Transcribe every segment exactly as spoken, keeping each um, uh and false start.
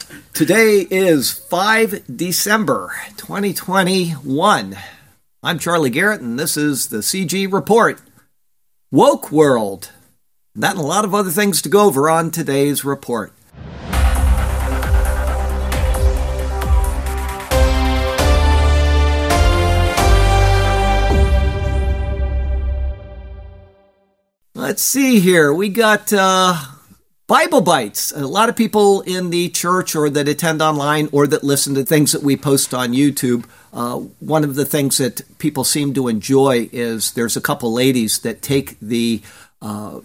Today is the fifth of December, twenty twenty-one. I'm Charlie Garrett, and this is the C G Report. Woke World. That and a lot of other things to go over on today's report. Let's see here. We got uh, Bible Bites. A lot of people in the church or that attend online or that listen to things that we post on YouTube. Uh, one of the things that people seem to enjoy is there's a couple ladies that take the uh,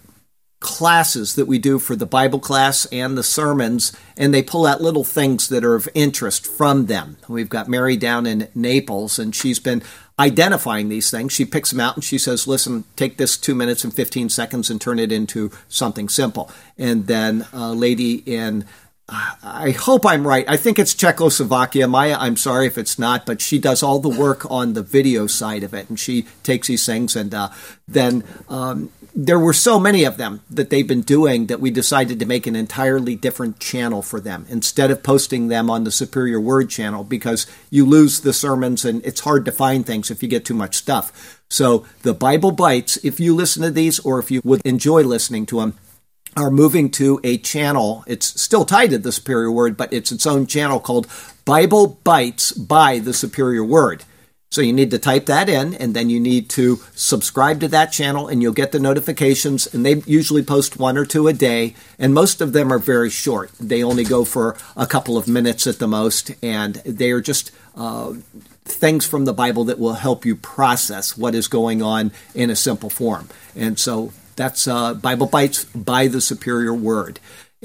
classes that we do for the Bible class and the sermons, and they pull out little things that are of interest from them. We've got Mary down in Naples, and she's been identifying these things. She picks them out and she says, listen, take this two minutes and fifteen seconds and turn it into something simple. And then a lady in, uh, I hope I'm right, I think it's Czechoslovakia. Maya, I'm sorry if it's not, but she does all the work on the video side of it. And she takes these things and uh, then um, there were so many of them that they've been doing that we decided to make an entirely different channel for them instead of posting them on the Superior Word channel, because you lose the sermons and it's hard to find things if you get too much stuff. So the Bible Bites, if you listen to these or if you would enjoy listening to them, are moving to a channel. It's still tied to the Superior Word, but it's its own channel called Bible Bites by the Superior Word. So you need to type that in, and then you need to subscribe to that channel, and you'll get the notifications. And they usually post one or two a day, and most of them are very short. They only go for a couple of minutes at the most, and they are just uh, things from the Bible that will help you process what is going on in a simple form. And so that's uh, Bible Bites by the Superior Word.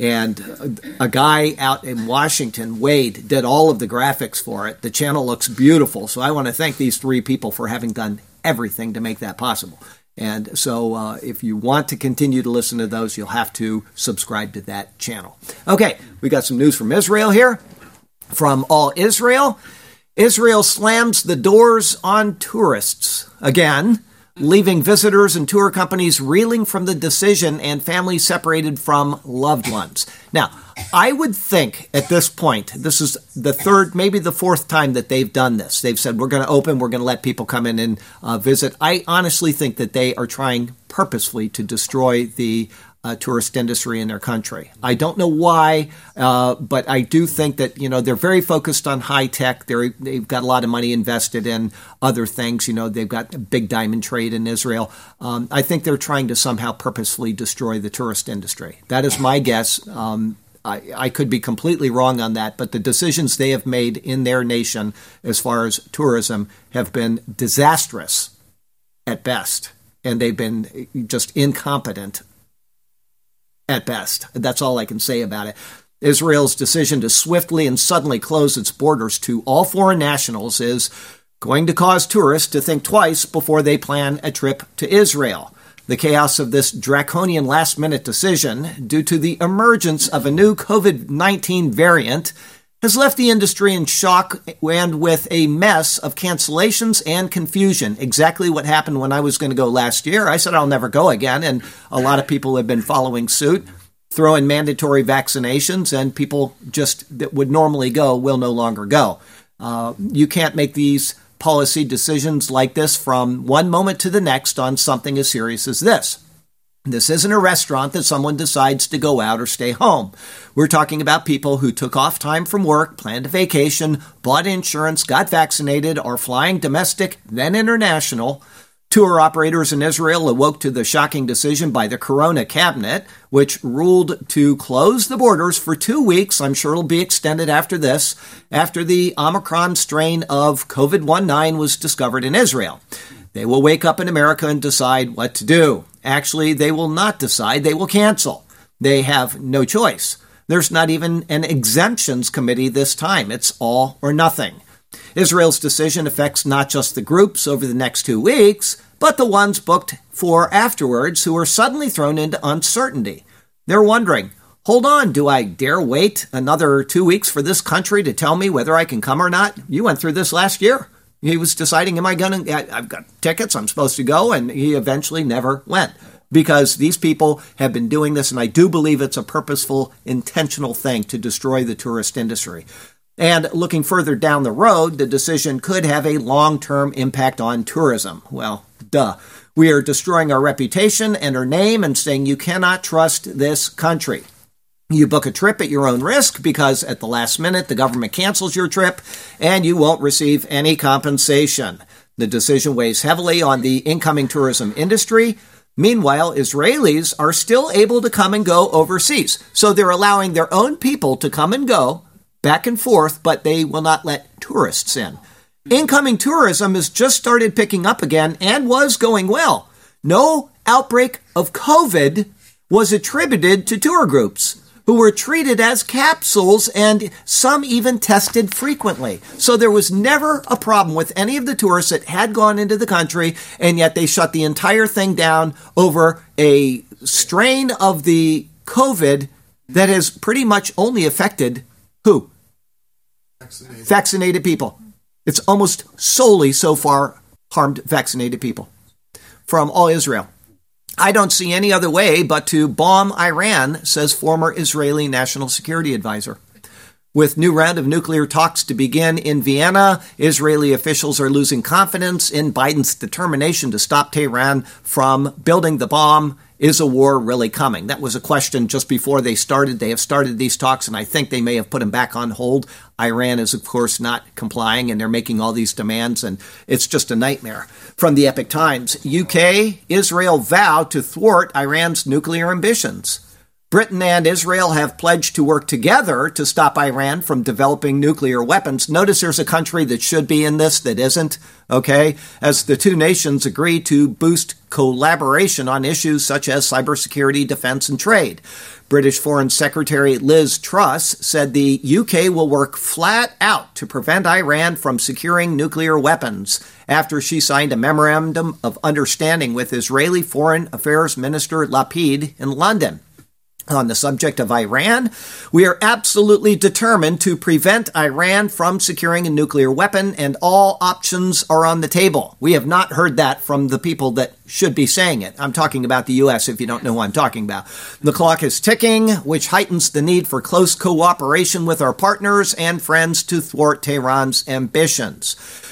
And a guy out in Washington, Wade, did all of the graphics for it. The channel looks beautiful. So I want to thank these three people for having done everything to make that possible. And so uh, if you want to continue to listen to those, you'll have to subscribe to that channel. Okay, we got some news from Israel here. From All Israel, Israel slams the doors on tourists again, leaving visitors and tour companies reeling from the decision and families separated from loved ones. Now, I would think at this point, this is the third, maybe the fourth time that they've done this. They've said, we're going to open, we're going to let people come in and uh, visit. I honestly think that they are trying purposefully to destroy the Uh, tourist industry in their country. I don't know why, uh, but I do think that, you know, they're very focused on high tech. They're, they've got a lot of money invested in other things. You know, they've got a big diamond trade in Israel. Um, I think they're trying to somehow purposefully destroy the tourist industry. That is my guess. Um, I, I could be completely wrong on that, but the decisions they have made in their nation as far as tourism have been disastrous at best, and they've been just incompetent at best. That's all I can say about it. Israel's decision to swiftly and suddenly close its borders to all foreign nationals is going to cause tourists to think twice before they plan a trip to Israel. The chaos of this draconian last-minute decision, due to the emergence of a new covid nineteen variant, has left the industry in shock and with a mess of cancellations and confusion. Exactly what happened when I was going to go last year. I said I'll never go again, and a lot of people have been following suit, throwing mandatory vaccinations, and people just that would normally go will no longer go. Uh, you can't make these policy decisions like this from one moment to the next on something as serious as this. This isn't a restaurant that someone decides to go out or stay home. We're talking about people who took off time from work, planned a vacation, bought insurance, got vaccinated, are flying domestic, then international. Tour operators in Israel awoke to the shocking decision by the Corona cabinet, which ruled to close the borders for two weeks. I'm sure it'll be extended after this, after the Omicron strain of covid nineteen was discovered in Israel. They will wake up in America and decide what to do. Actually, they will not decide. They will cancel. They have no choice. There's not even an exemptions committee this time. It's all or nothing. Israel's decision affects not just the groups over the next two weeks, but the ones booked for afterwards who are suddenly thrown into uncertainty. They're wondering, hold on, do I dare wait another two weeks for this country to tell me whether I can come or not? You went through this last year. He was deciding, am I going to, I've got tickets, I'm supposed to go, and he eventually never went. because these people have been doing this, and I do believe it's a purposeful, intentional thing to destroy the tourist industry. And looking further down the road, the decision could have a long-term impact on tourism. Well, duh. We are destroying our reputation and our name and saying you cannot trust this country. You book a trip at your own risk because at the last minute the government cancels your trip and you won't receive any compensation. The decision weighs heavily on the incoming tourism industry. Meanwhile, Israelis are still able to come and go overseas. So they're allowing their own people to come and go back and forth, but they will not let tourists in. Incoming tourism has just started picking up again and was going well. No outbreak of COVID was attributed to tour groups who were treated as capsules, and some even tested frequently. So there was never a problem with any of the tourists that had gone into the country, and yet they shut the entire thing down over a strain of the COVID that has pretty much only affected who? Vaccinated, vaccinated people. It's almost solely so far harmed vaccinated people from all Israel. I don't see any other way but to bomb Iran, says former Israeli National Security Advisor. With new round of nuclear talks to begin in Vienna, Israeli officials are losing confidence in Biden's determination to stop Tehran from building the bomb. Is a war really coming? That was a question just before they started. They have started these talks, and I think they may have put them back on hold. Iran is, of course, not complying, and they're making all these demands, and it's just a nightmare. From the Epic Times, U K, Israel vow to thwart Iran's nuclear ambitions. Britain and Israel have pledged to work together to stop Iran from developing nuclear weapons. Notice there's a country that should be in this that isn't, okay? As the two nations agree to boost collaboration on issues such as cybersecurity, defense, and trade. British Foreign Secretary Liz Truss said the U K will work flat out to prevent Iran from securing nuclear weapons after she signed a memorandum of understanding with Israeli Foreign Affairs Minister Lapid in London. On the subject of Iran, we are absolutely determined to prevent Iran from securing a nuclear weapon, and all options are on the table. We have not heard that from the people that should be saying it. I'm talking about the U S, if you don't know who I'm talking about. The clock is ticking, which heightens the need for close cooperation with our partners and friends to thwart Tehran's ambitions.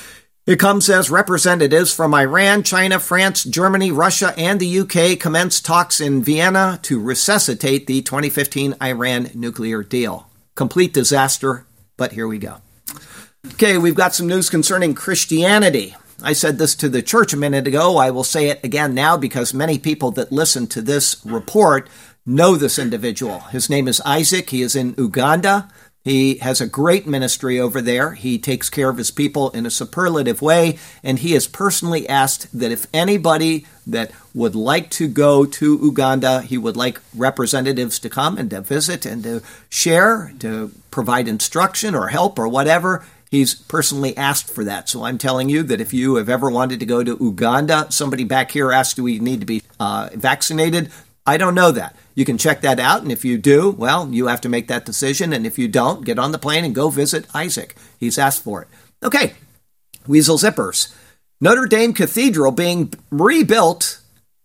It comes as representatives from Iran, China, France, Germany, Russia, and the U K commence talks in Vienna to resuscitate the twenty fifteen Iran nuclear deal. Complete disaster, but here we go. Okay, we've got some news concerning Christianity. I said this to the church a minute ago. I will say it again now because many people that listen to this report know this individual. His name is Isaac. He is in Uganda. He has a great ministry over there. He takes care of his people in a superlative way, and he has personally asked that if anybody that would like to go to Uganda, he would like representatives to come and to visit and to share, to provide instruction or help or whatever. He's personally asked for that. So I'm telling you that if you have ever wanted to go to Uganda, somebody back here asked, do we need to be uh, vaccinated? I don't know that. You can check that out, and if you do, well, you have to make that decision, and if you don't, get on the plane and go visit Isaac. He's asked for it. Okay, Weasel Zippers. Notre Dame Cathedral being rebuilt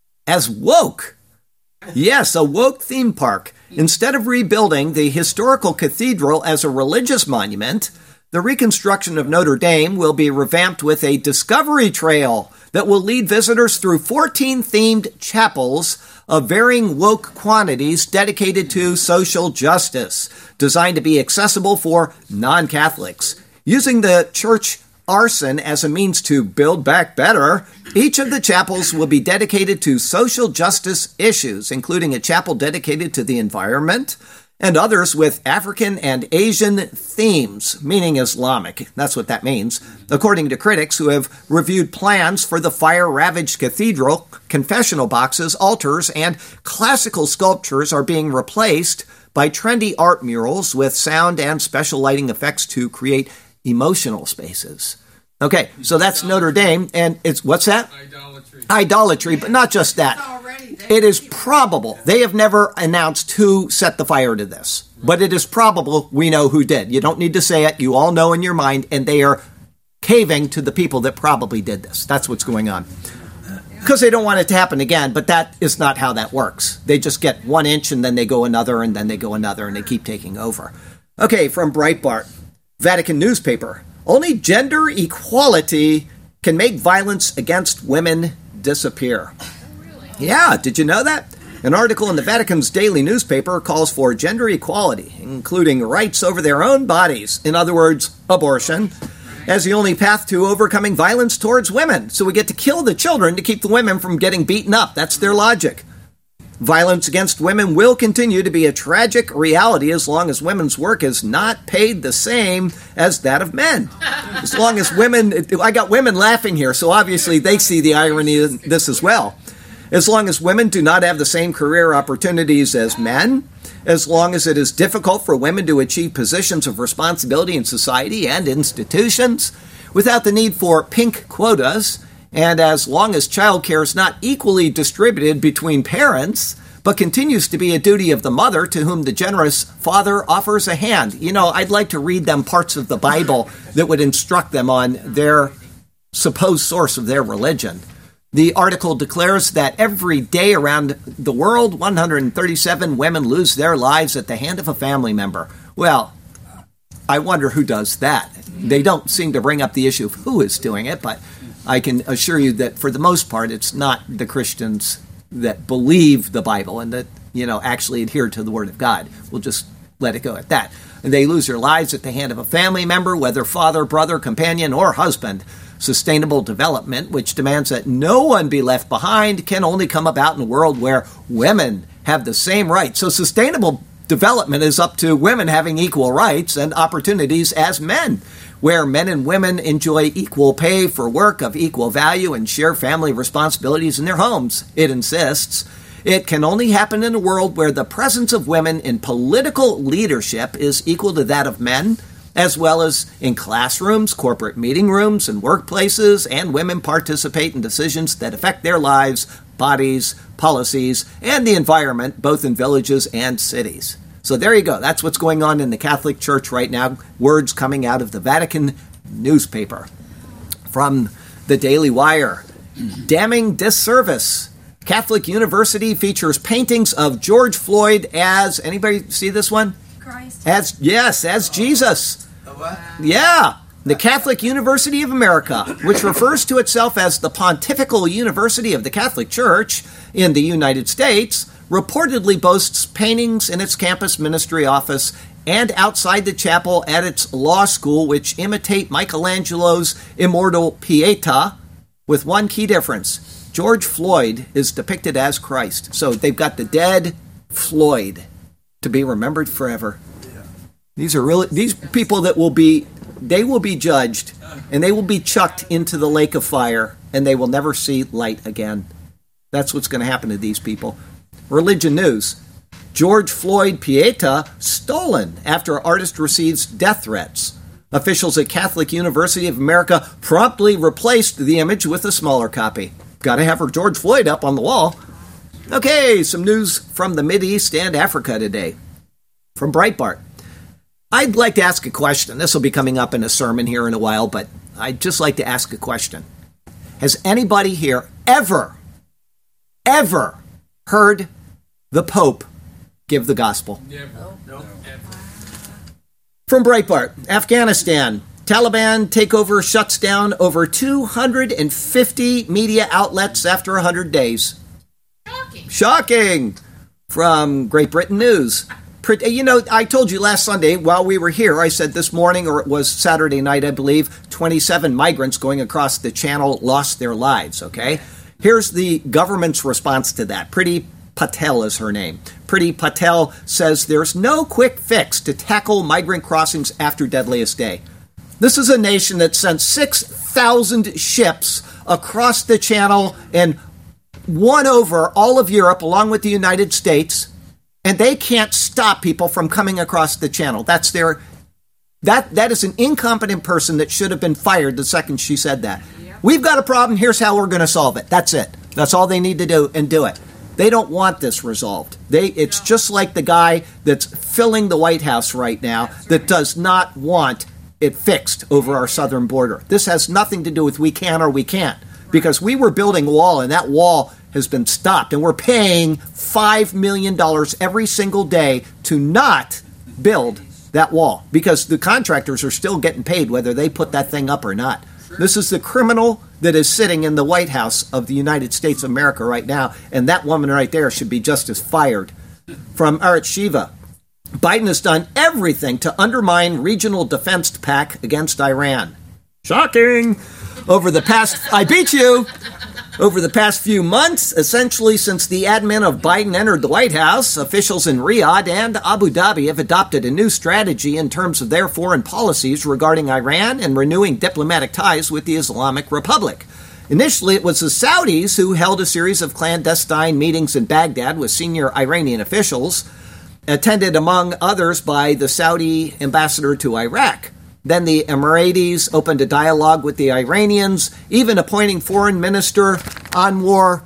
as woke. Yes, a woke theme park. Instead of rebuilding the historical cathedral as a religious monument, the reconstruction of Notre Dame will be revamped with a discovery trail that will lead visitors through fourteen themed chapels of varying woke quantities dedicated to social justice, designed to be accessible for non-Catholics. Using the church arson as a means to build back better, each of the chapels will be dedicated to social justice issues, including a chapel dedicated to the environment, and others with African and Asian themes, meaning Islamic. That's what that means. According to critics who have reviewed plans for the fire-ravaged cathedral, confessional boxes, altars, and classical sculptures are being replaced by trendy art murals with sound and special lighting effects to create emotional spaces. Okay, so that's Notre Dame, and it's, what's that? Idolatry. Idolatry, but not just that. It is probable, they have never announced who set the fire to this, but it is probable we know who did. You don't need to say it, you all know in your mind, and they are caving to the people that probably did this. That's what's going on. because they don't want it to happen again, but that is not how that works. They just get one inch and then they go another and then they go another and they keep taking over. Okay, from Breitbart, Vatican newspaper. Only gender equality can make violence against women disappear. Really? Yeah, did you know that? An article in the Vatican's daily newspaper calls for gender equality, including rights over their own bodies, in other words, abortion, as the only path to overcoming violence towards women. So we get to kill the children to keep the women from getting beaten up. That's their logic. Violence against women will continue to be a tragic reality as long as women's work is not paid the same as that of men. As long as women, I got women laughing here, so obviously they see the irony in this as well. As long as women do not have the same career opportunities as men, as long as it is difficult for women to achieve positions of responsibility in society and institutions without the need for pink quotas, and as long as childcare is not equally distributed between parents, but continues to be a duty of the mother to whom the generous father offers a hand. You know, I'd like to read them parts of the Bible that would instruct them on their supposed source of their religion. The article declares that every day around the world, one hundred thirty-seven women lose their lives at the hand of a family member. Well, I wonder who does that. They don't seem to bring up the issue of who is doing it, but I can assure you that for the most part, it's not the Christians that believe the Bible and that, you know, actually adhere to the Word of God. We'll just let it go at that. And they lose their lives at the hand of a family member, whether father, brother, companion, or husband. Sustainable development, which demands that no one be left behind, can only come about in a world where women have the same rights. So sustainable development is up to women having equal rights and opportunities as men, where men and women enjoy equal pay for work of equal value and share family responsibilities in their homes, it insists. It can only happen in a world where the presence of women in political leadership is equal to that of men, as well as in classrooms, corporate meeting rooms, and workplaces, and women participate in decisions that affect their lives, bodies, policies, and the environment, both in villages and cities. So there you go. That's what's going on in the Catholic Church right now. Words coming out of the Vatican newspaper. From the Daily Wire, damning disservice. Catholic University features paintings of George Floyd as, anybody see this one? Christ. As, yes, as Jesus. What? Yeah. The Catholic University of America, which refers to itself as the Pontifical University of the Catholic Church in the United States, reportedly boasts paintings in its campus ministry office and outside the chapel at its law school, which imitate Michelangelo's immortal Pietà, with one key difference. George Floyd is depicted as Christ. So they've got the dead Floyd to be remembered forever. These are really these people that will be they will be judged and they will be chucked into the lake of fire and they will never see light again. That's what's going to happen to these people. Religion news. George Floyd Pietà stolen after artist receives death threats. Officials at Catholic University of America promptly replaced the image with a smaller copy. Got to have her George Floyd up on the wall. Okay, some news from the Mideast and Africa today. From Breitbart. I'd like to ask a question. This will be coming up in a sermon here in a while, but I'd just like to ask a question. Has anybody here ever, ever heard the Pope give the gospel? Never. No. From Breitbart, Afghanistan. Taliban takeover shuts down over two hundred fifty media outlets after one hundred days. Shocking. Shocking! From Great Britain News. You know, I told you last Sunday while we were here, I said this morning, or it was Saturday night, I believe, twenty-seven migrants going across the channel lost their lives, okay? Here's the government's response to that. Priti Patel is her name. Priti Patel says there's no quick fix to tackle migrant crossings after Deadliest Day. This is a nation that sent six thousand ships across the channel and won over all of Europe along with the United States, and they can't stop people from coming across the channel. That's their that that is an incompetent person that should have been fired the second she said that. Yep. We've got a problem, here's how we're going to solve it. That's it. That's all they need to do, and do it. They don't want this resolved. They it's just like the guy that's filling the White House right now that does not want it fixed over our southern border. This has nothing to do with we can or we can't. because we were building a wall, and that wall has been stopped, and we're paying five million dollars every single day to not build that wall, because the contractors are still getting paid whether they put that thing up or not. This is the criminal that is sitting in the White House of the United States of America right now, and that woman right there should be just as fired. From Arat Shiva, Biden has done everything to undermine regional defense pact against Iran. Shocking! Over the past, I beat you! Over the past few months, essentially since the admin of Biden entered the White House, officials in Riyadh and Abu Dhabi have adopted a new strategy in terms of their foreign policies regarding Iran and renewing diplomatic ties with the Islamic Republic. Initially, it was the Saudis who held a series of clandestine meetings in Baghdad with senior Iranian officials, attended among others by the Saudi ambassador to Iraq. Then the Emiratis opened a dialogue with the Iranians, even appointing Foreign Minister Anwar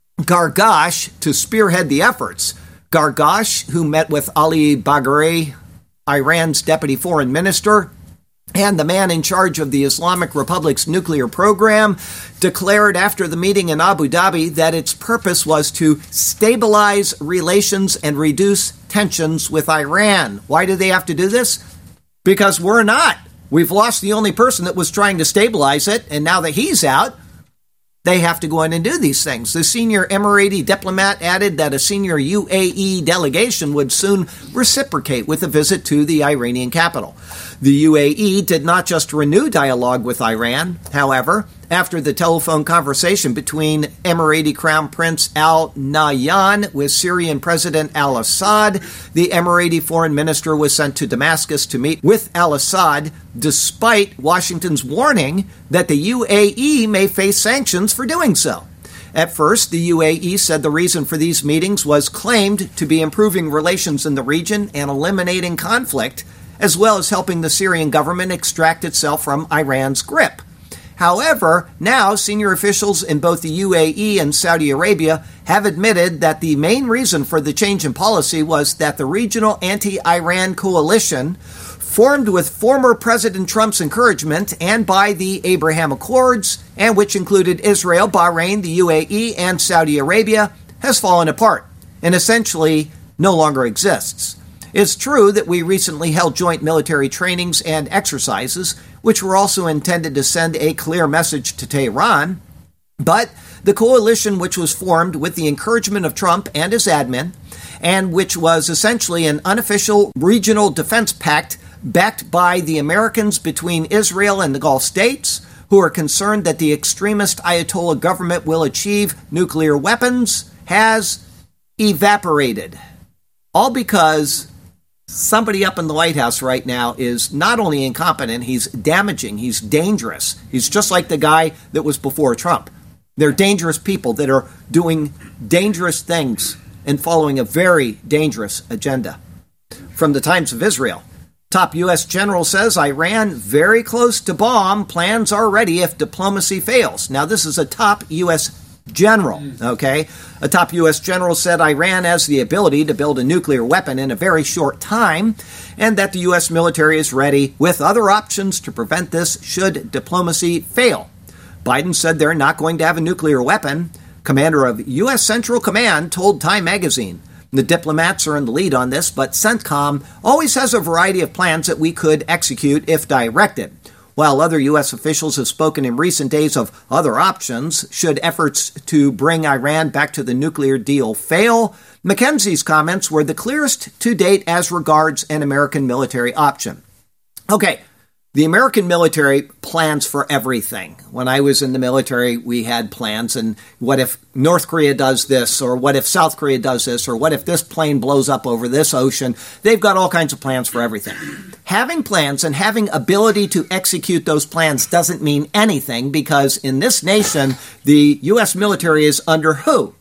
Gargash to spearhead the efforts. Gargash, who met with Ali Bagheri, Iran's deputy foreign minister, and the man in charge of the Islamic Republic's nuclear program, declared after the meeting in Abu Dhabi that its purpose was to stabilize relations and reduce tensions with Iran. Why do they have to do this? Because we're not. We've lost the only person that was trying to stabilize it, and now that he's out, they have to go in and do these things. The senior Emirati diplomat added that a senior U A E delegation would soon reciprocate with a visit to the Iranian capital. The U A E did not just renew dialogue with Iran, however, after the telephone conversation between Emirati Crown Prince Al Nahyan with Syrian President al-Assad, the Emirati foreign minister was sent to Damascus to meet with al-Assad, despite Washington's warning that the U A E may face sanctions for doing so. At first, the U A E said the reason for these meetings was claimed to be improving relations in the region and eliminating conflict, as well as helping the Syrian government extract itself from Iran's grip. However, now senior officials in both the U A E and Saudi Arabia have admitted that the main reason for the change in policy was that the regional anti-Iran coalition, formed with former President Trump's encouragement and by the Abraham Accords, and which included Israel, Bahrain, the U A E, and Saudi Arabia, has fallen apart and essentially no longer exists. It's true that we recently held joint military trainings and exercises, which were also intended to send a clear message to Tehran, but the coalition which was formed with the encouragement of Trump and his admin, and which was essentially an unofficial regional defense pact backed by the Americans between Israel and the Gulf states, who are concerned that the extremist Ayatollah government will achieve nuclear weapons, has evaporated. All because somebody up in the White House right now is not only incompetent, he's damaging, he's dangerous. He's just like the guy that was before Trump. They're dangerous people that are doing dangerous things and following a very dangerous agenda. From the Times of Israel, top U S general says Iran very close to bomb, plans are ready if diplomacy fails. Now, this is a top U S general, okay? A top U S general said Iran has the ability to build a nuclear weapon in a very short time, and that the U S military is ready with other options to prevent this should diplomacy fail. Biden said they're not going to have a nuclear weapon. Commander of U S Central Command told Time magazine. The diplomats are in the lead on this, but CENTCOM always has a variety of plans that we could execute if directed. While other U S officials have spoken in recent days of other options, should efforts to bring Iran back to the nuclear deal fail, McKenzie's comments were the clearest to date as regards an American military option. Okay, the American military plans for everything. When I was in the military, we had plans, and what if North Korea does this, or what if South Korea does this, or what if this plane blows up over this ocean? They've got all kinds of plans for everything. Having plans and having ability to execute those plans doesn't mean anything, because in this nation, the U S military is under who?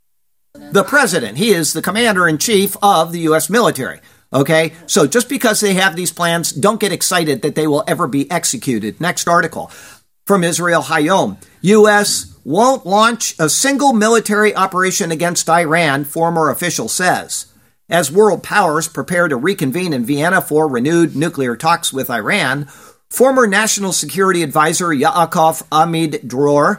The president. He is the commander-in-chief of the U S military. Okay, so just because they have these plans, don't get excited that they will ever be executed. Next article from Israel Hayom. U S won't launch a single military operation against Iran, former official says. As world powers prepare to reconvene in Vienna for renewed nuclear talks with Iran, former National Security Advisor Yaakov Amid Dror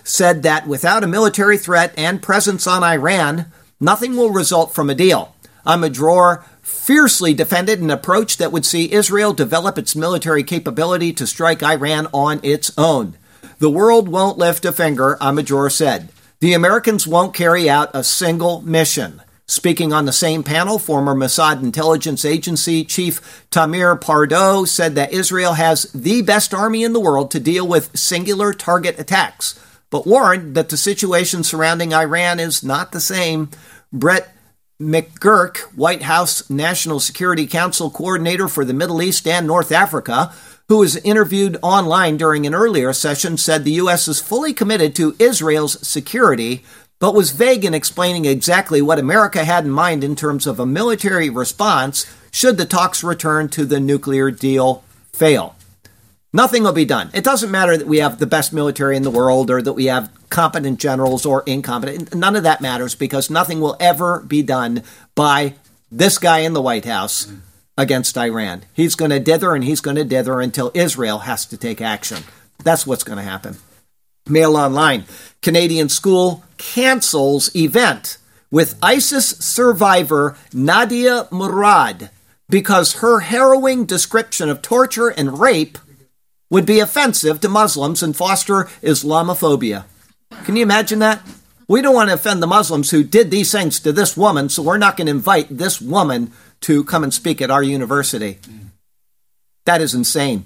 said that without a military threat and presence on Iran, nothing will result from a deal. Ahmadror fiercely defended an approach that would see Israel develop its military capability to strike Iran on its own. The world won't lift a finger, Ahmadror said. The Americans won't carry out a single mission. Speaking on the same panel, former Mossad intelligence agency chief Tamir Pardo said that Israel has the best army in the world to deal with singular target attacks, but warned that the situation surrounding Iran is not the same. Brett McGurk, White House National Security Council coordinator for the Middle East and North Africa, who was interviewed online during an earlier session, said the U S is fully committed to Israel's security, but was vague in explaining exactly what America had in mind in terms of a military response should the talks return to the nuclear deal fail. Nothing will be done. It doesn't matter that we have the best military in the world or that we have competent generals or incompetent. None of that matters because nothing will ever be done by this guy in the White House against Iran. He's going to dither and he's going to dither until Israel has to take action. That's what's going to happen. Mail Online. Canadian school cancels event with ISIS survivor Nadia Murad because her harrowing description of torture and rape would be offensive to Muslims and foster Islamophobia. Can you imagine that? We don't want to offend the Muslims who did these things to this woman, so we're not going to invite this woman to come and speak at our university. That is insane.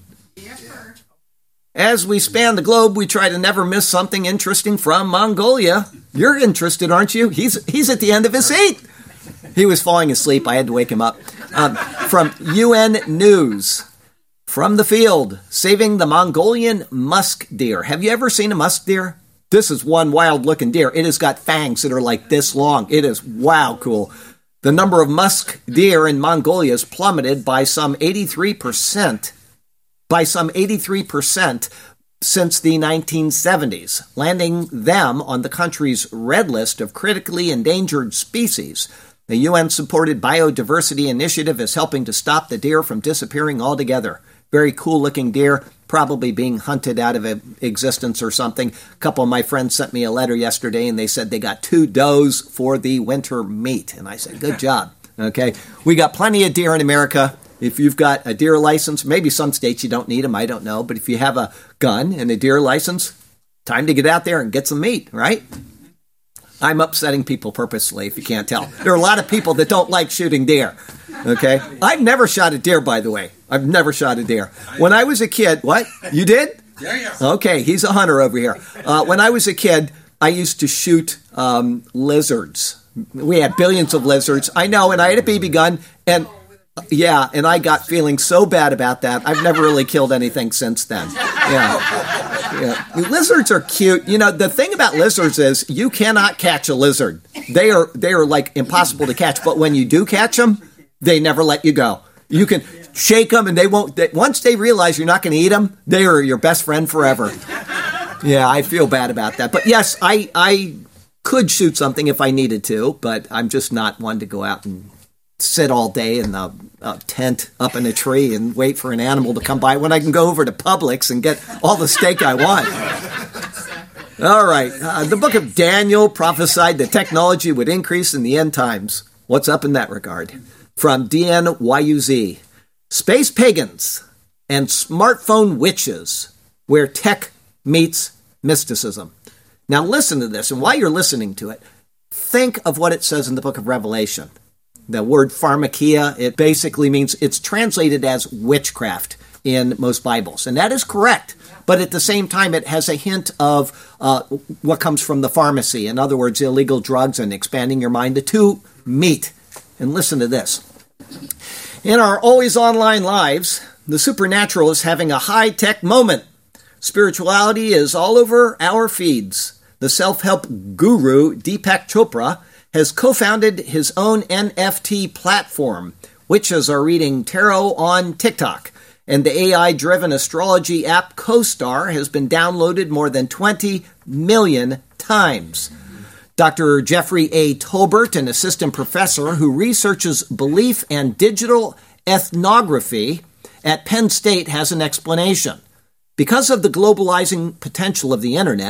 As we span the globe, we try to never miss something interesting from Mongolia. You're interested, aren't you? He's he's at the end of his seat. He was falling asleep. I had to wake him up. Um, from U N News, from the field, saving the Mongolian musk deer. Have you ever seen a musk deer? This is one wild-looking deer. It has got fangs that are like this long. It is, wow, cool. The number of musk deer in Mongolia has plummeted by some eighty-three percent. By some eighty-three percent since the nineteen seventies, landing them on the country's red list of critically endangered species. The U N-supported biodiversity initiative is helping to stop the deer from disappearing altogether. Very cool-looking deer, probably being hunted out of existence or something. A couple of my friends sent me a letter yesterday, and they said they got two does for the winter meat. And I said, good job. Okay, we got plenty of deer in America. If you've got a deer license, maybe some states you don't need them, I don't know. But if you have a gun and a deer license, time to get out there and get some meat, right? I'm upsetting people purposely, if you can't tell. There are a lot of people that don't like shooting deer, okay? I've never shot a deer, by the way. I've never shot a deer. When I was a kid, what? You did? Yeah, yeah. Okay, he's a hunter over here. Uh, when I was a kid, I used to shoot um, lizards. We had billions of lizards. I know, and I had a B B gun, and yeah, and I got feeling so bad about that. I've never really killed anything since then. Yeah. Yeah. Lizards are cute. You know, the thing about lizards is you cannot catch a lizard. They are they are like impossible to catch, but when you do catch them, they never let you go. You can shake them and they won't, they, once they realize you're not going to eat them, they are your best friend forever. Yeah, I feel bad about that. But yes, I I could shoot something if I needed to, but I'm just not one to go out and sit all day in a, a tent up in a tree and wait for an animal to come by when I can go over to Publix and get all the steak I want. All right. Uh, the book of Daniel prophesied that technology would increase in the end times. What's up in that regard? From D N Y U Z. Space pagans and smartphone witches, where tech meets mysticism. Now listen to this, and while you're listening to it, think of what it says in the book of Revelation. The word pharmakia, it basically means, it's translated as witchcraft in most Bibles. And that is correct. But at the same time, it has a hint of uh, what comes from the pharmacy. In other words, illegal drugs and expanding your mind. The two meet. And listen to this. In our always online lives, the supernatural is having a high-tech moment. Spirituality is all over our feeds. The self-help guru, Deepak Chopra, has co-founded his own N F T platform. Witches are reading tarot on TikTok, and the A I-driven astrology app CoStar has been downloaded more than twenty million times. Doctor Jeffrey A. Tolbert, an assistant professor who researches belief and digital ethnography at Penn State, has an explanation. Because of the globalizing potential of the internet,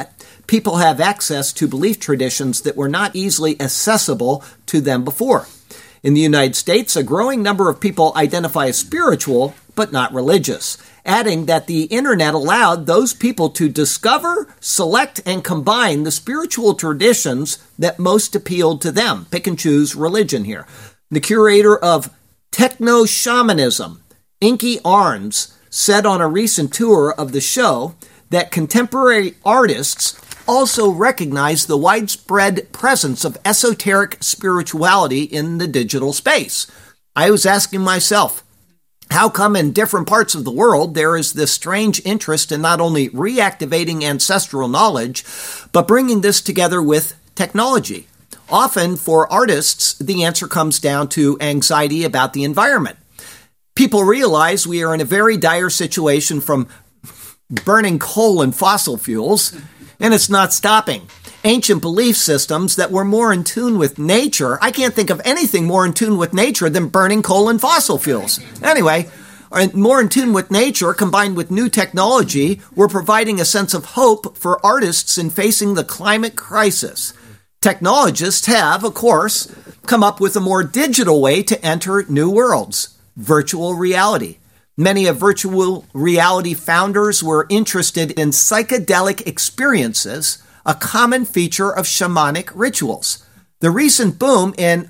people have access to belief traditions that were not easily accessible to them before. In the United States, a growing number of people identify as spiritual, but not religious, adding that the internet allowed those people to discover, select, and combine the spiritual traditions that most appealed to them. Pick and choose religion here. The curator of techno-shamanism, Inky Arns, said on a recent tour of the show that contemporary artists also recognize the widespread presence of esoteric spirituality in the digital space. I was asking myself, how come in different parts of the world there is this strange interest in not only reactivating ancestral knowledge, but bringing this together with technology? Often for artists, the answer comes down to anxiety about the environment. People realize we are in a very dire situation from burning coal and fossil fuels, and it's not stopping. Ancient belief systems that were more in tune with nature, I can't think of anything more in tune with nature than burning coal and fossil fuels. Anyway, more in tune with nature combined with new technology, we're providing a sense of hope for artists in facing the climate crisis. Technologists have, of course, come up with a more digital way to enter new worlds, virtual reality. Many of virtual reality founders were interested in psychedelic experiences, a common feature of shamanic rituals. The recent boom in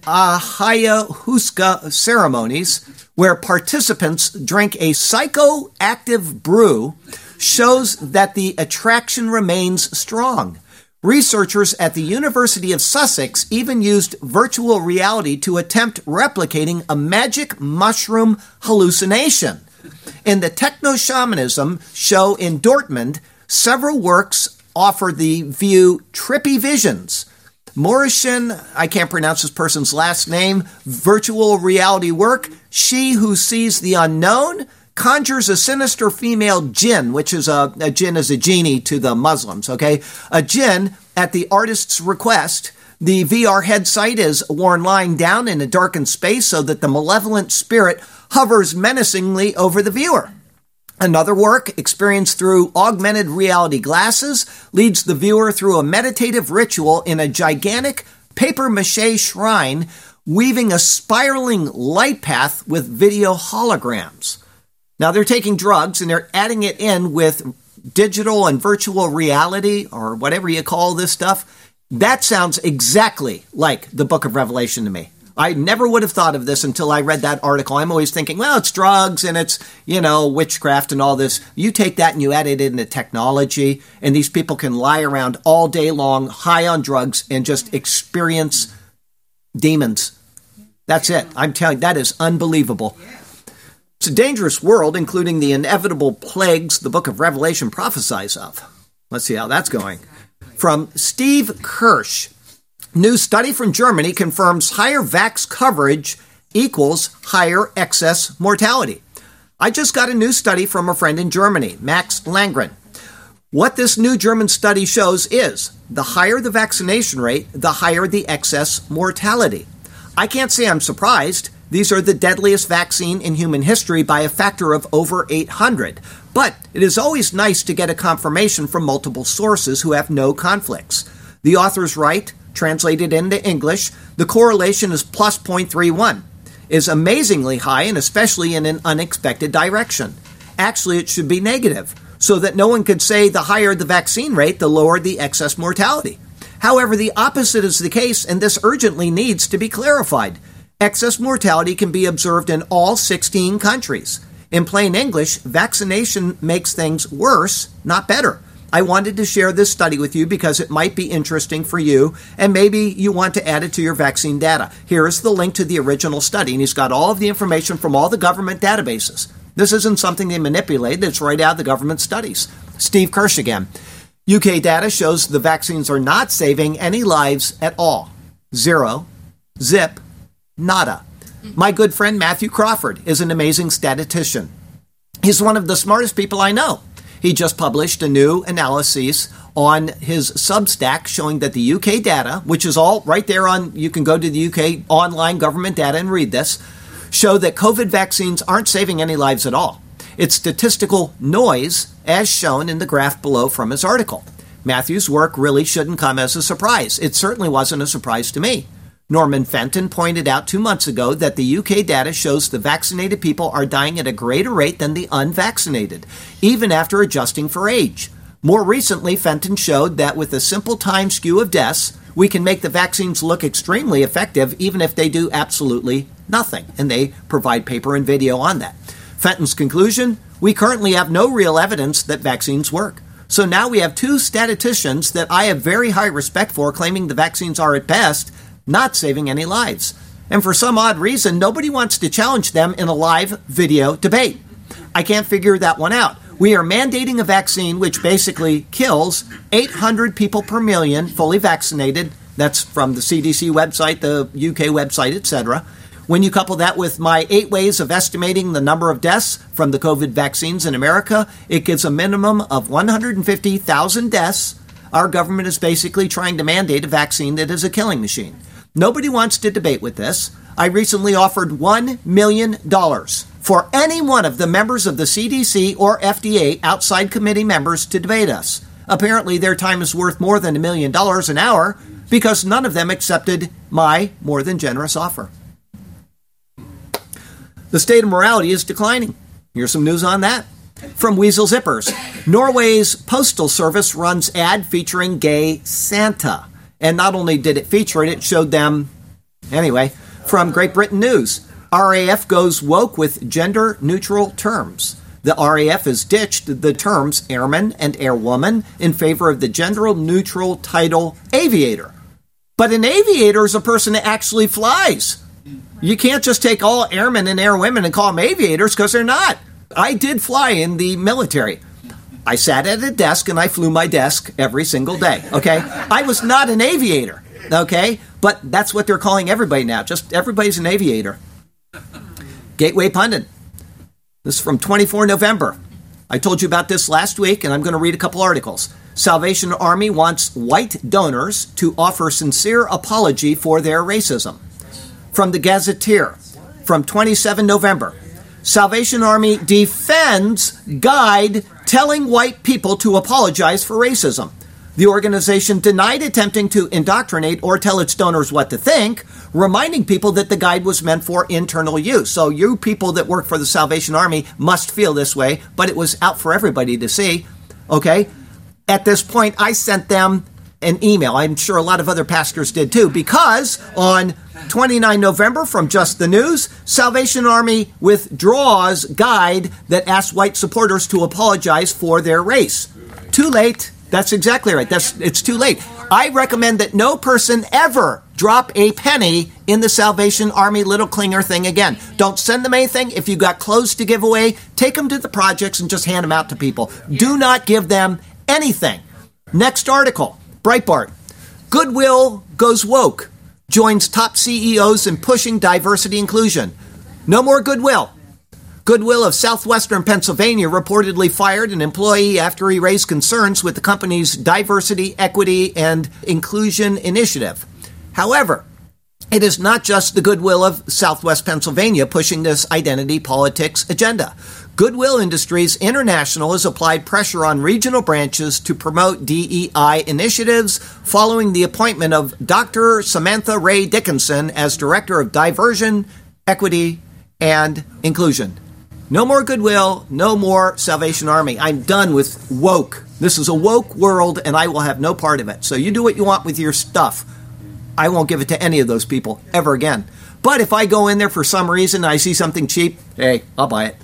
ayahuasca ceremonies, where participants drink a psychoactive brew, shows that the attraction remains strong. Researchers at the University of Sussex even used virtual reality to attempt replicating a magic mushroom hallucination. In the techno-shamanism show in Dortmund, several works offer the view trippy visions. Mauritian, I can't pronounce this person's last name, virtual reality work, She Who Sees the Unknown, conjures a sinister female jinn, which is a, a jinn is a genie to the Muslims, okay? A jinn at the artist's request. The V R headset is worn lying down in a darkened space so that the malevolent spirit hovers menacingly over the viewer. Another work, experienced through augmented reality glasses, leads the viewer through a meditative ritual in a gigantic papier-mâché shrine, weaving a spiraling light path with video holograms. Now, they're taking drugs and they're adding it in with digital and virtual reality, or whatever you call this stuff. That sounds exactly like the book of Revelation to me. I never would have thought of this until I read that article. I'm always thinking, well, it's drugs and it's, you know, witchcraft and all this. You take that and you add it into technology, and these people can lie around all day long, high on drugs, and just experience demons. That's it. I'm telling you, that is unbelievable. It's a dangerous world, including the inevitable plagues the book of Revelation prophesies of. Let's see how that's going. From Steve Kirsch. New study from Germany confirms higher vax coverage equals higher excess mortality. I just got a new study from a friend in Germany, Max Langren. What this new German study shows is the higher the vaccination rate, the higher the excess mortality. I can't say I'm surprised. These are the deadliest vaccine in human history by a factor of over eight hundred. But it is always nice to get a confirmation from multiple sources who have no conflicts. The authors write, translated into English, the correlation is plus zero point three one, is amazingly high and especially in an unexpected direction. Actually, it should be negative, so that no one could say the higher the vaccine rate, the lower the excess mortality. However, the opposite is the case, and this urgently needs to be clarified. Excess mortality can be observed in all sixteen countries. In plain English, vaccination makes things worse, not better. I wanted to share this study with you because it might be interesting for you, and maybe you want to add it to your vaccine data. Here is the link to the original study, and he's got all of the information from all the government databases. This isn't something they manipulate. It's right out of the government studies. Steve Kirsch again. U K data shows the vaccines are not saving any lives at all. Zero. Zip. Nada. My good friend Matthew Crawford is an amazing statistician. He's one of the smartest people I know. He just published a new analysis on his Substack showing that the U K data, which is all right there on, you can go to the U K online government data and read this, show that COVID vaccines aren't saving any lives at all. It's statistical noise, as shown in the graph below from his article. Matthew's work really shouldn't come as a surprise. It certainly wasn't a surprise to me. Norman Fenton pointed out two months ago that the U K data shows the vaccinated people are dying at a greater rate than the unvaccinated, even after adjusting for age. More recently, Fenton showed that with a simple time skew of deaths, we can make the vaccines look extremely effective even if they do absolutely nothing, and they provide paper and video on that. Fenton's conclusion, we currently have no real evidence that vaccines work. So now we have two statisticians that I have very high respect for claiming the vaccines are at best not saving any lives. And for some odd reason, nobody wants to challenge them in a live video debate. I can't figure that one out. We are mandating a vaccine which basically kills eight hundred people per million fully vaccinated. That's from the C D C website, the U K website, et cetera. When you couple that with my eight ways of estimating the number of deaths from the COVID vaccines in America, it gives a minimum of one hundred fifty thousand deaths. Our government is basically trying to mandate a vaccine that is a killing machine. Nobody wants to debate with this. I recently offered one million dollars for any one of the members of the C D C or F D A outside committee members to debate us. Apparently, their time is worth more than a million dollars an hour because none of them accepted my more than generous offer. The state of morality is declining. Here's some news on that. From Weasel Zippers. Norway's postal service runs ad featuring gay Santa. And not only did it feature it, it showed them. Anyway, from Great Britain News. R A F goes woke with gender-neutral terms. The R A F has ditched the terms airman and airwoman in favor of the gender-neutral title aviator. But an aviator is a person that actually flies. You can't just take all airmen and airwomen and call them aviators because they're not. I did fly in the military. I sat at a desk and I flew my desk every single day, okay? I was not an aviator, okay? But that's what they're calling everybody now. Just everybody's an aviator. Gateway Pundit. This is from the twenty-fourth of November. I told you about this last week, and I'm going to read a couple articles. Salvation Army wants white donors to offer sincere apology for their racism. From the Gazetteer, from the twenty-seventh of November. Salvation Army defends guide telling white people to apologize for racism. The organization denied attempting to indoctrinate or tell its donors what to think, reminding people that the guide was meant for internal use. So you people that work for the Salvation Army must feel this way, but it was out for everybody to see. Okay? At this point, I sent them an email. I'm sure a lot of other pastors did too, because on the twenty-ninth of November from Just the News, Salvation Army withdraws guide that asks white supporters to apologize for their race. Too late. That's exactly right. That's it's too late. I recommend that no person ever drop a penny in the Salvation Army Little Klinger thing again. Don't send them anything. If you got clothes to give away, take them to the projects and just hand them out to people. Do not give them anything. Next article, Breitbart. Goodwill goes woke. Joins top C E Os in pushing diversity inclusion. No more Goodwill. Goodwill of Southwestern Pennsylvania reportedly fired an employee after he raised concerns with the company's diversity, equity, and inclusion initiative. However, it is not just the Goodwill of Southwest Pennsylvania pushing this identity politics agenda. Goodwill Industries International has applied pressure on regional branches to promote D E I initiatives following the appointment of Doctor Samantha Ray Dickinson as Director of Diversion, Equity, and Inclusion. No more Goodwill, no more Salvation Army. I'm done with woke. This is a woke world, and I will have no part of it. So you do what you want with your stuff. I won't give it to any of those people ever again. But if I go in there for some reason and I see something cheap, hey, I'll buy it.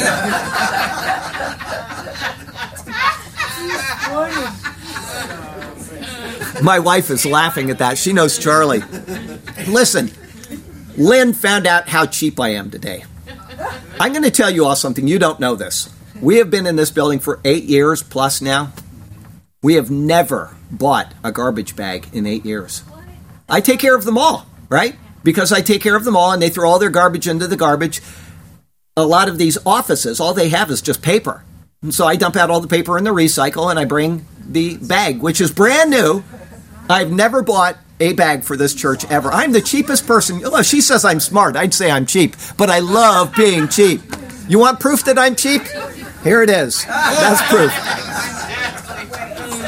My wife is laughing at that. She knows Charlie. Listen, Lynn found out how cheap I am today. I'm going to tell you all something. You don't know this. We have been in this building for eight years plus now. We have never bought a garbage bag in eight years. I take care of them all, right? Because I take care of them all and they throw all their garbage into the garbage. A lot of these offices, all they have is just paper. And so I dump out all the paper in the recycle and I bring the bag, which is brand new. I've never bought a bag for this church ever. I'm the cheapest person. Oh, she says I'm smart. I'd say I'm cheap, but I love being cheap. You want proof that I'm cheap? Here it is. That's proof.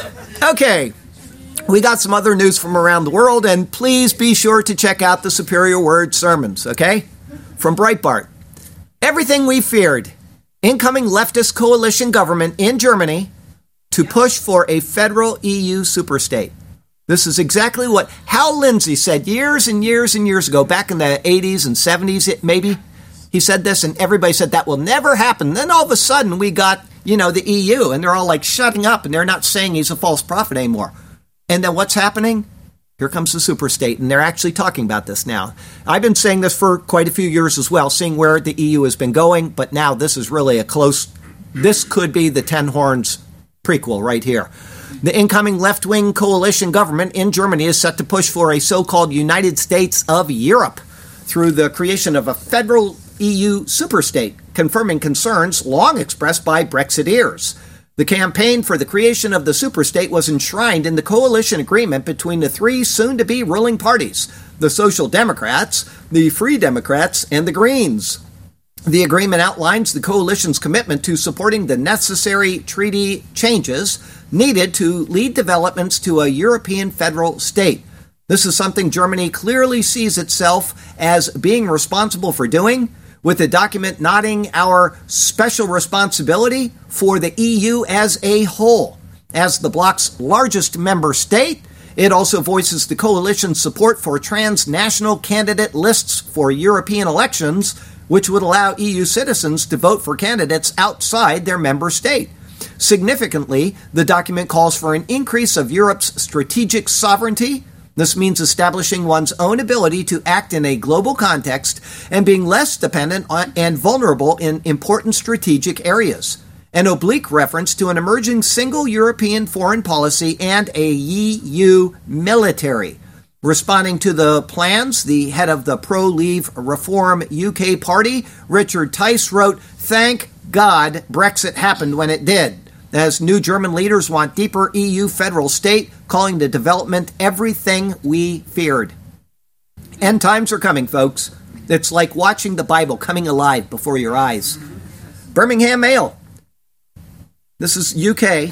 Okay, we got some other news from around the world, and please be sure to check out the Superior Word sermons, okay? From Breitbart. Everything we feared. Incoming leftist coalition government in Germany to push for a federal E U superstate. This is exactly what Hal Lindsey said years and years and years ago, back in the eighties and seventies, maybe. He said this, and everybody said that will never happen. Then all of a sudden, we got, you know, the E U, and they're all like shutting up, and they're not saying he's a false prophet anymore. And then what's happening? Here comes the superstate, and they're actually talking about this now. I've been saying this for quite a few years as well, seeing where the E U has been going, but now this is really a close, this could be the Ten Horns prequel right here. The incoming left-wing coalition government in Germany is set to push for a so-called United States of Europe through the creation of a federal E U superstate, confirming concerns long expressed by Brexiteers. The campaign for the creation of the superstate was enshrined in the coalition agreement between the three soon-to-be ruling parties, the Social Democrats, the Free Democrats, and the Greens. The agreement outlines the coalition's commitment to supporting the necessary treaty changes needed to lead developments to a European federal state. This is something Germany clearly sees itself as being responsible for doing, with the document noting our special responsibility for the E U as a whole. As the bloc's largest member state, it also voices the coalition's support for transnational candidate lists for European elections, which would allow E U citizens to vote for candidates outside their member state. Significantly, the document calls for an increase of Europe's strategic sovereignty. This means establishing one's own ability to act in a global context and being less dependent on and vulnerable in important strategic areas. An oblique reference to an emerging single European foreign policy and a E U military. Responding to the plans, the head of the pro-Leave Reform U K party, Richard Tice, wrote, "Thank God Brexit happened when it did, as new German leaders want deeper E U federal state, calling the development everything we feared." End times are coming, folks. It's like watching the Bible coming alive before your eyes. Birmingham Mail. This is U K.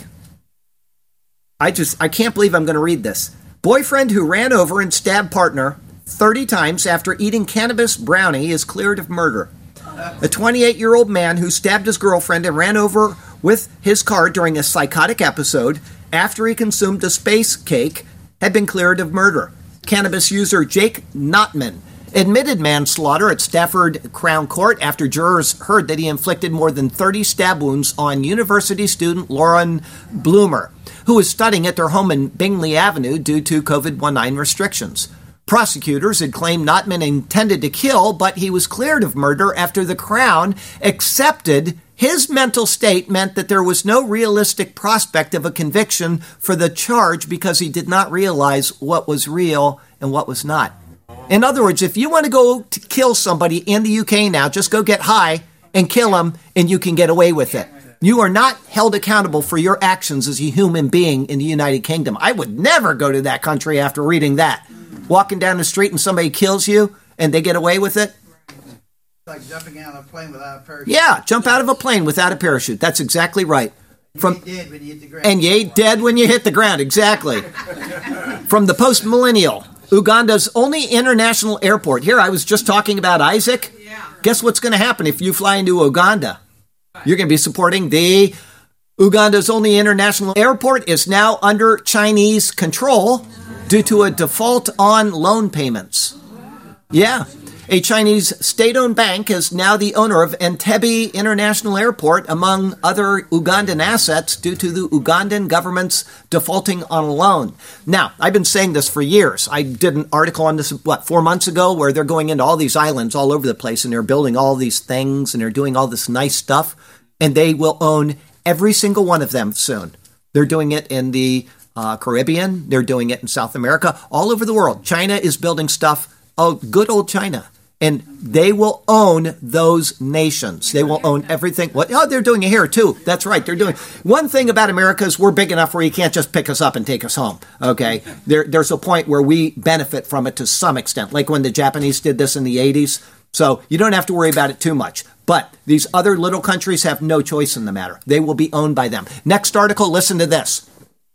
I just, I can't believe I'm going to read this. Boyfriend who ran over and stabbed partner thirty times after eating cannabis brownie is cleared of murder. A twenty-eight-year-old man who stabbed his girlfriend and ran over with his car during a psychotic episode after he consumed a space cake had been cleared of murder. Cannabis user Jake Notman admitted manslaughter at Stafford Crown Court after jurors heard that he inflicted more than thirty stab wounds on university student Lauren Bloomer, who was studying at their home in Bingley Avenue due to COVID nineteen restrictions. Prosecutors had claimed Notman intended to kill, but he was cleared of murder after the Crown accepted his mental state meant that there was no realistic prospect of a conviction for the charge because he did not realize what was real and what was not. In other words, if you want to go to kill somebody in the U K now, just go get high and kill them and you can get away with it. You are not held accountable for your actions as a human being in the United Kingdom. I would never go to that country after reading that. Walking down the street and somebody kills you and they get away with it. Like jumping out of a plane without a parachute. Yeah, jump out of a plane without a parachute. That's exactly right. From, you ain't dead when you hit the ground. And you ain't dead when you hit the ground. Exactly. From the Post-Millennial, Uganda's only international airport. Here, I was just talking about Isaac. Yeah. Guess what's going to happen if you fly into Uganda? You're going to be supporting the Uganda's only international airport is now under Chinese control due to a default on loan payments. Yeah. A Chinese state-owned bank is now the owner of Entebbe International Airport, among other Ugandan assets, due to the Ugandan government's defaulting on a loan. Now, I've been saying this for years. I did an article on this, what, four months ago, where they're going into all these islands all over the place, and they're building all these things, and they're doing all this nice stuff, and they will own every single one of them soon. They're doing it in the uh, Caribbean. They're doing it in South America, all over the world. China is building stuff. Oh, good old China. And they will own those nations. They will own everything. What? Oh, they're doing it here, too. That's right. They're doing one thing about America is we're big enough where you can't just pick us up and take us home. Okay? There, there's a point where we benefit from it to some extent, like when the Japanese did this in the eighties. So you don't have to worry about it too much. But these other little countries have no choice in the matter. They will be owned by them. Next article, listen to this.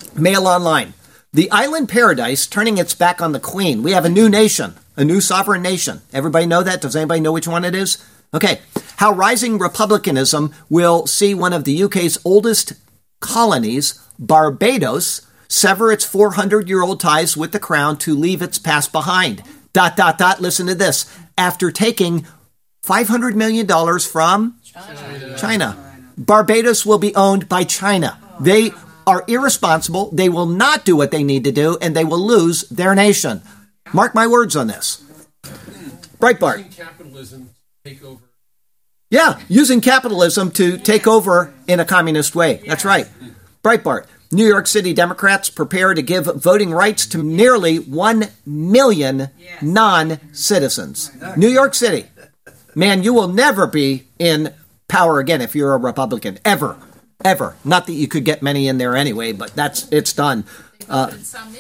Mail Online. The island paradise turning its back on the Queen. We have a new nation, a new sovereign nation. Everybody know that? Does anybody know which one it is? Okay. How rising republicanism will see one of the U K's oldest colonies, Barbados, sever its four hundred year old ties with the crown to leave its past behind. Dot, dot, dot. Listen to this. After taking five hundred million dollars from China. China. Barbados will be owned by China. They are irresponsible. They will not do what they need to do, and they will lose their nation. Mark my words on this. Breitbart. Using capitalism to take over. Yeah, using capitalism to take over in a communist way. That's right. Breitbart. New York City Democrats prepare to give voting rights to nearly one million non-citizens. New York City. Man, you will never be in power again if you're a Republican. Ever. Ever. Not that you could get many in there anyway, but that's it's done. Uh,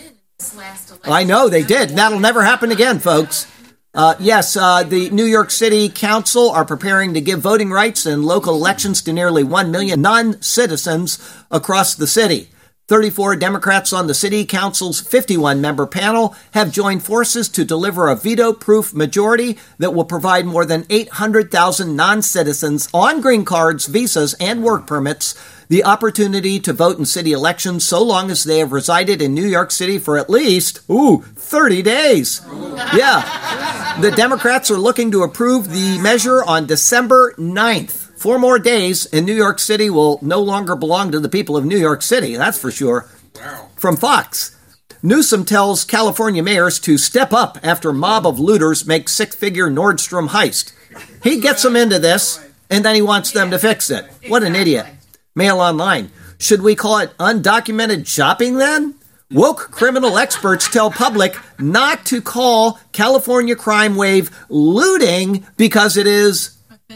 I know they did. That'll never happen again, folks. Uh, yes, uh, the New York City Council are preparing to give voting rights in local elections to nearly one million non-citizens across the city. thirty-four Democrats on the city council's fifty-one member panel have joined forces to deliver a veto-proof majority that will provide more than eight hundred thousand non-citizens on green cards, visas, and work permits the opportunity to vote in city elections so long as they have resided in New York City for at least, ooh, thirty days. Yeah. The Democrats are looking to approve the measure on December ninth. Four more days, and New York City will no longer belong to the people of New York City, that's for sure. Wow. From Fox, Newsom tells California mayors to step up after mob of looters make six-figure Nordstrom heist. He gets them into this, and then he wants them to fix it. What an idiot. Mail Online. Should we call it undocumented shopping then? Woke criminal experts tell public not to call California crime wave looting because it is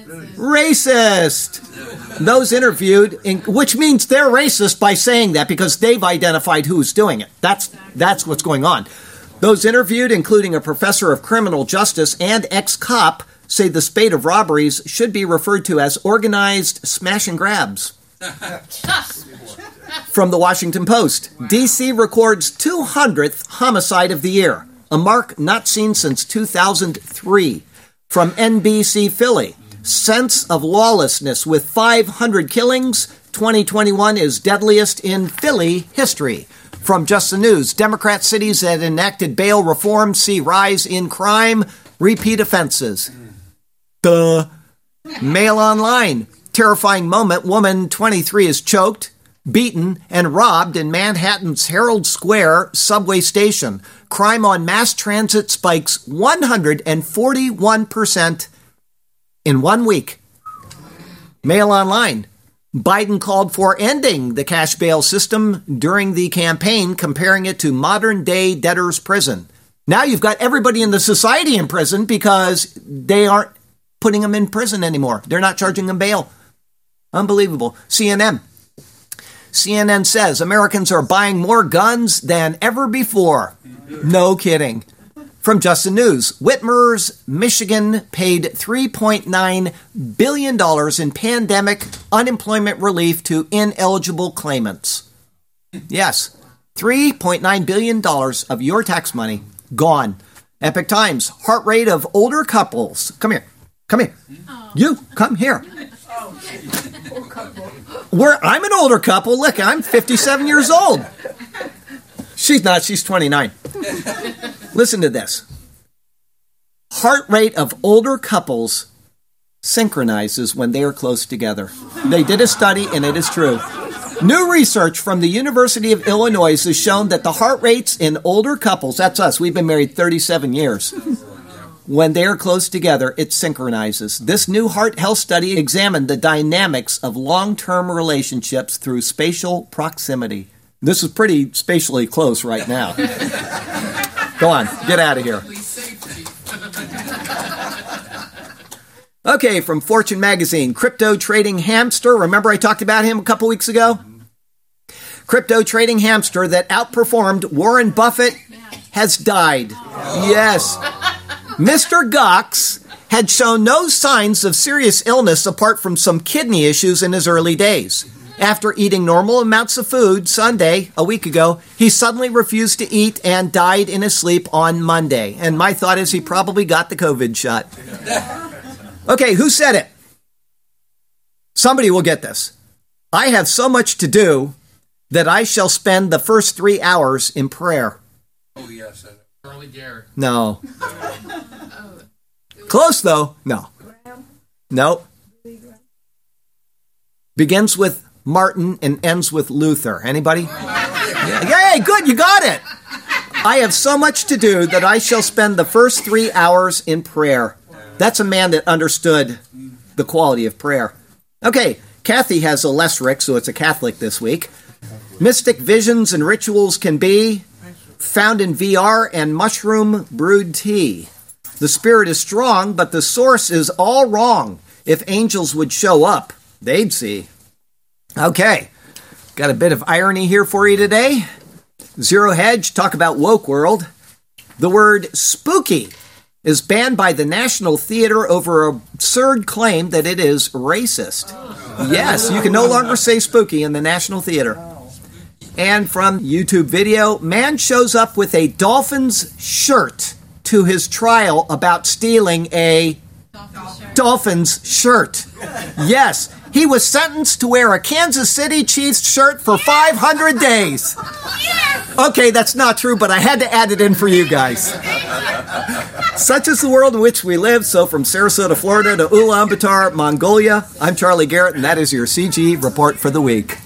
racist. Those interviewed, in, which means they're racist by saying that because they've identified who's doing it. That's that's what's going on. Those interviewed, including a professor of criminal justice and ex-cop, say the spate of robberies should be referred to as organized smash and grabs. From the Washington Post, D C records two hundredth homicide of the year, a mark not seen since two thousand three. From N B C Philly, sense of lawlessness with five hundred killings, twenty twenty-one is deadliest in Philly history. From Just the News, Democrat cities that enacted bail reform see rise in crime, repeat offenses. Duh. Mail Online, terrifying moment, woman twenty-three is choked, beaten, and robbed in Manhattan's Herald Square subway station. Crime on mass transit spikes one hundred forty-one percent in one week. Mail Online. Biden called for ending the cash bail system during the campaign, comparing it to modern-day debtor's prison. Now you've got everybody in the society in prison because they aren't putting them in prison anymore. They're not charging them bail. Unbelievable. C N N. C N N says Americans are buying more guns than ever before. No kidding. From Just the News, Whitmer's Michigan paid three point nine billion dollars in pandemic unemployment relief to ineligible claimants. Yes, three point nine billion dollars of your tax money gone. Epic Times, heart rate of older couples. Come here. Come here. You, come here. We're, I'm an older couple. Look, I'm fifty-seven years old. She's not. She's twenty-nine. Listen to this. Heart rate of older couples synchronizes when they are close together. They did a study, and it is true. New research from the University of Illinois has shown that the heart rates in older couples, that's us, we've been married thirty-seven years, when they are close together, it synchronizes. This new heart health study examined the dynamics of long-term relationships through spatial proximity. This is pretty spatially close right now. Go on, get out of here. Okay, from Fortune magazine, crypto trading hamster. Remember I talked about him a couple weeks ago? Crypto trading hamster that outperformed Warren Buffett has died. Yes. Mister Gox had shown no signs of serious illness apart from some kidney issues in his early days. After eating normal amounts of food Sunday, a week ago, he suddenly refused to eat and died in his sleep on Monday. And my thought is he probably got the COVID shot. Okay, who said it? Somebody will get this. I have so much to do that I shall spend the first three hours in prayer. Oh, yes. Charlie Garrett. No. Close, though. No. No. Begins with Martin and ends with Luther. Anybody? Yeah. Yay, good, you got it. I have so much to do that I shall spend the first three hours in prayer. That's a man that understood the quality of prayer. Okay, Kathy has a Lesric, so it's a Catholic this week. Mystic visions and rituals can be found in V R and mushroom brewed tea. The spirit is strong, but the source is all wrong. If angels would show up, they'd see. Okay, got a bit of irony here for you today. Zero Hedge, talk about woke world. The word spooky is banned by the National Theater over an absurd claim that it is racist. Yes, you can no longer say spooky in the National Theater. And from YouTube video, man shows up with a Dolphins shirt to his trial about stealing a Dolphins shirt. Yes, he was sentenced to wear a Kansas City Chiefs shirt for five hundred days. Okay, that's not true, but I had to add it in for you guys. Such is the world in which we live. So from Sarasota, Florida to Ulaanbaatar, Mongolia, I'm Charlie Garrett, and that is your C G report for the week.